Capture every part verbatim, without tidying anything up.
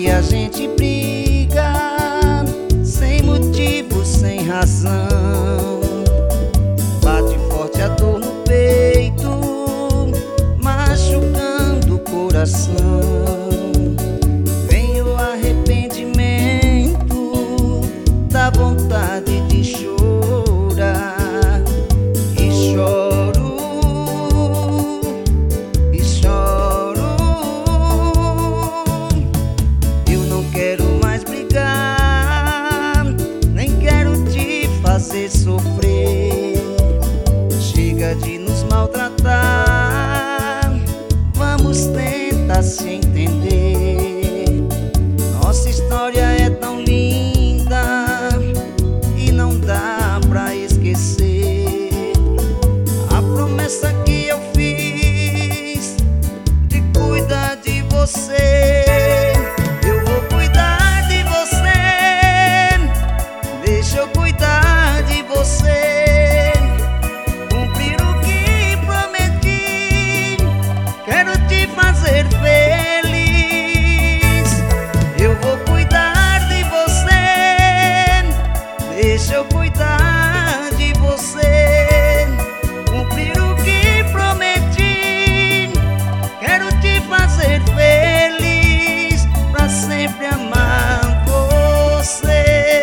que a gente briga sem motivo, sem razão. Bate forte a dor no peito, machucando o coração. Vem o arrependimento, dá vontade de chorar. E choro, e choro. Eu não quero mais brigar, nem quero te fazer sofrer. Chega de nos maltratar, vamos tentar se entender. Nossa história é tão linda e não dá pra esquecer a promessa que eu fiz de cuidar de você. Eu vou cuidar de você, deixa eu cuidar de você, cumprir o que prometi, quero te fazer feliz. Eu vou cuidar de você, deixa eu cuidar de você, cumprir o que prometi, quero te fazer feliz, pra sempre amar você.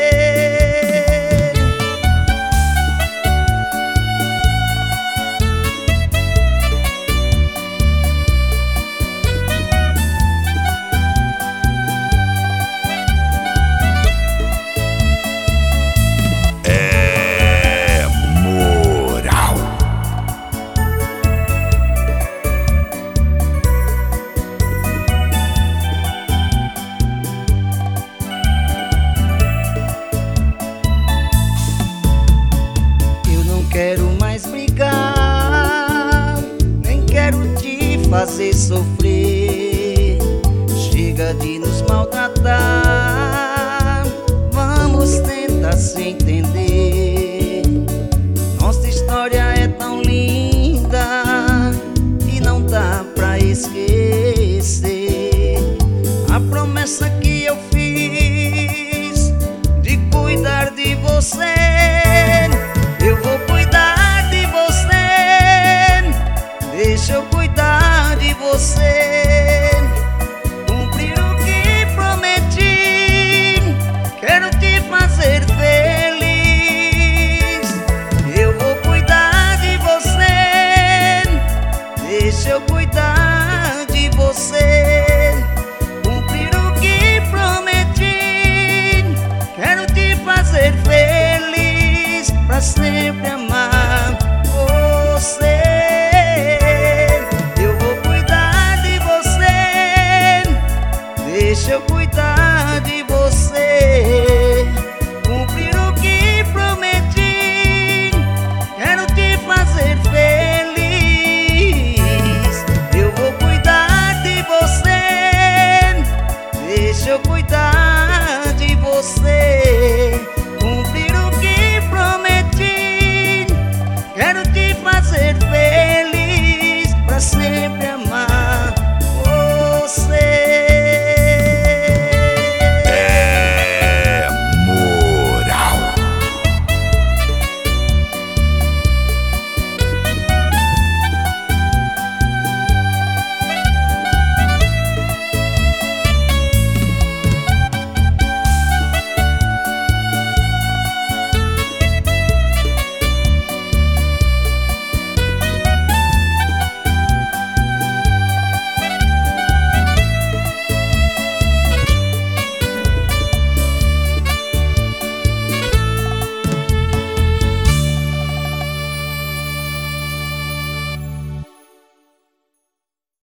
É moral. Eu não quero mais brigar, nem quero te fazer sofrer. Chega de nos maltratar, vamos tentar se entender. Nossa história é tão linda e não dá pra esquecer a promessa que eu fiz de cuidar de você. Eu vou cuidar de você, deixa eu cuidar de você, cumprir o que prometi, quero te fazer feliz. Eu vou cuidar de você, deixa eu